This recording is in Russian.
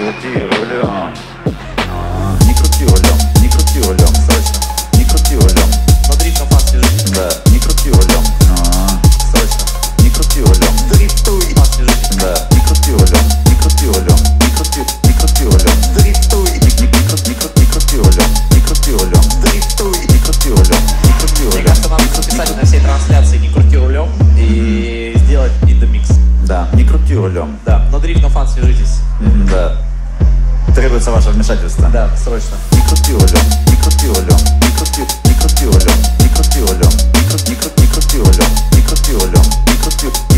крути рулем. Не крути рулем, не крути рулем, срочно. Не крути рулем. Но дрифт на фаст лежите. Да, не крути рулем. Срочно. Не крути рулем. Дрифтуй. Фаст лежите. Да, не крути рулем, не крути рулем, не крути рулем. Дрифтуй. Не крути рулем, не крути рулем. Дрифтуй. Не крути рулем, не крути Мне рулем. кажется, надо записать на всей трансляции «Не крути рулем» и сделать in the mix. Да, не крути рулем. Да, но дрифт на фан свяжитесь. Да. Требуется ваше вмешательство. Да, срочно. Не крути рулем, не крути рулем, не крути рулем, не крути рулем, не крути рулем, не крути рулем, не крути рулем, не крути.